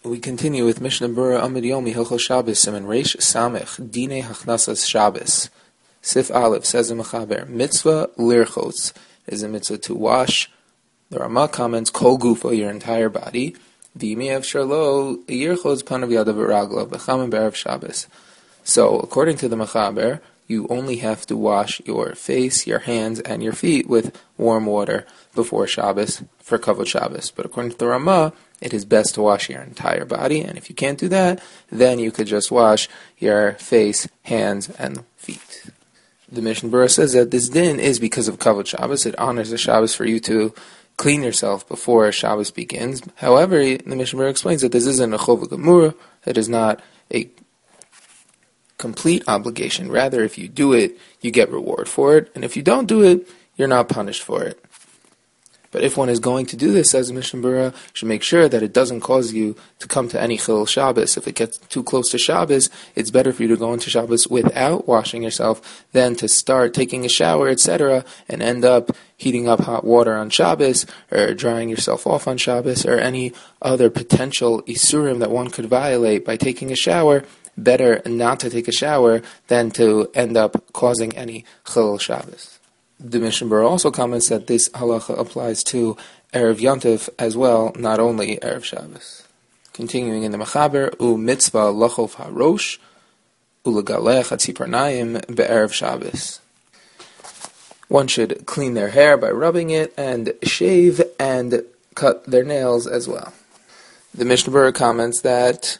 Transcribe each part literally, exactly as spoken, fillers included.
We continue with Mishnah Berurah Amud Yomi Hilchos Shabbos Siman Reish Samech Dinei Hachnasas Shabbos. Sif Aleph says in Mechaber, Mitzvah lirchos is a mitzvah to wash. The Ramah comments, Kol Gufa, your entire body. V'imi Ev Sharlo Yirchos Panav Yadav Raglo B'Cham B'Erev Shabbos. So, according to the Mechaber, you only have to wash your face, your hands, and your feet with warm water before Shabbos for Kavod Shabbos. But according to the Ramah, it is best to wash your entire body, and if you can't do that, then you could just wash your face, hands, and feet. The Mishnah Berurah says that this din is because of Kavod Shabbos. It honors the Shabbos for you to clean yourself before Shabbos begins. However, the Mishnah Berurah explains that this isn't a Chova Gemura. It is not a complete obligation. Rather, if you do it, you get reward for it, and if you don't do it, you're not punished for it. But if one is going to do this, as the Mishnah Berurah, you should make sure that it doesn't cause you to come to any Chilul Shabbos. If it gets too close to Shabbos, it's better for you to go into Shabbos without washing yourself than to start taking a shower, et cetera, and end up heating up hot water on Shabbos, or drying yourself off on Shabbos, or any other potential isurim that one could violate by taking a shower. Better not to take a shower than to end up causing any Chilul Shabbos. The Mishnah Berurah also comments that this halacha applies to Erev Yontif as well, not only Erev Shabbos. Continuing in the Mechaber, U mitzvah lachov harosh, ulegalech hatziparnayim be'erev Shabbos. One should clean their hair by rubbing it, and shave and cut their nails as well. The Mishnah Berurah comments that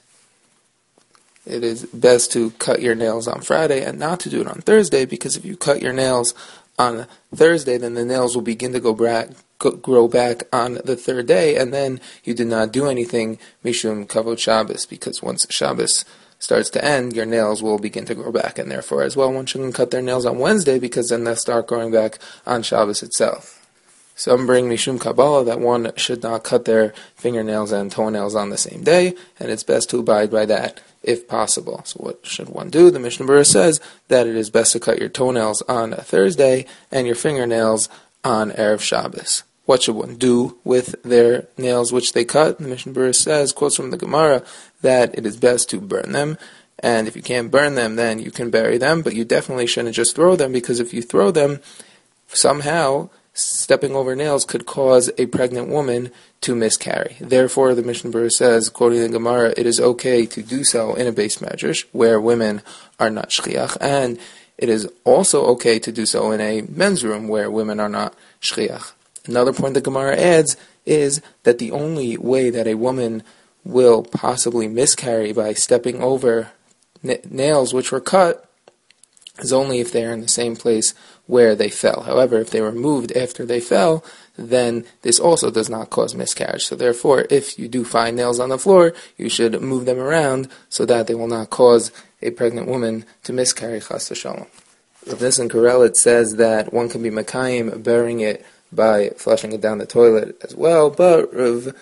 it is best to cut your nails on Friday and not to do it on Thursday, because if you cut your nails on Thursday, then the nails will begin to go back, grow back on the third day, and then you did not do anything mishum kavod Shabbos, because once Shabbos starts to end, your nails will begin to grow back, and therefore as well one shouldn't cut their nails on Wednesday, because then they'll start growing back on Shabbos itself. Some bring mishum Kabbalah that one should not cut their fingernails and toenails on the same day, and it's best to abide by that if possible. So what should one do? The Mishnah Berurah says that it is best to cut your toenails on a Thursday and your fingernails on Erev Shabbos. What should one do with their nails which they cut? The Mishnah Berurah says, quotes from the Gemara, that it is best to burn them, and if you can't burn them, then you can bury them, but you definitely shouldn't just throw them, because if you throw them, somehow stepping over nails could cause a pregnant woman to miscarry. Therefore, the Mishnah Berurah says, quoting the Gemara, it is okay to do so in a beis medrash where women are not shchiach, and it is also okay to do so in a men's room where women are not shchiach. Another point the Gemara adds is that the only way that a woman will possibly miscarry by stepping over n- nails which were cut is only if they are in the same place where they fell. However, if they were moved after they fell, then this also does not cause miscarriage. So therefore, if you do find nails on the floor, you should move them around so that they will not cause a pregnant woman to miscarry, chas v'shalom. Rav Nissan Karelitz says that one can be makayim, burying it by flushing it down the toilet as well, but Rav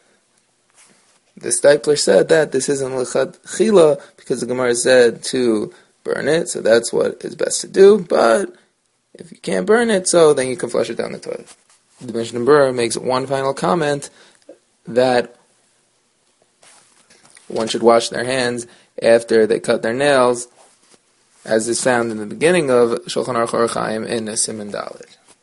the Steipler said that this isn't lechatchila because the Gemara said to burn it, so that's what is best to do, but if you can't burn it, so then you can flush it down the toilet. The Mishnah Berurah makes one final comment that one should wash their hands after they cut their nails, as is found in the beginning of Shulchan Aruch Orach Chaim in Siman Dalet.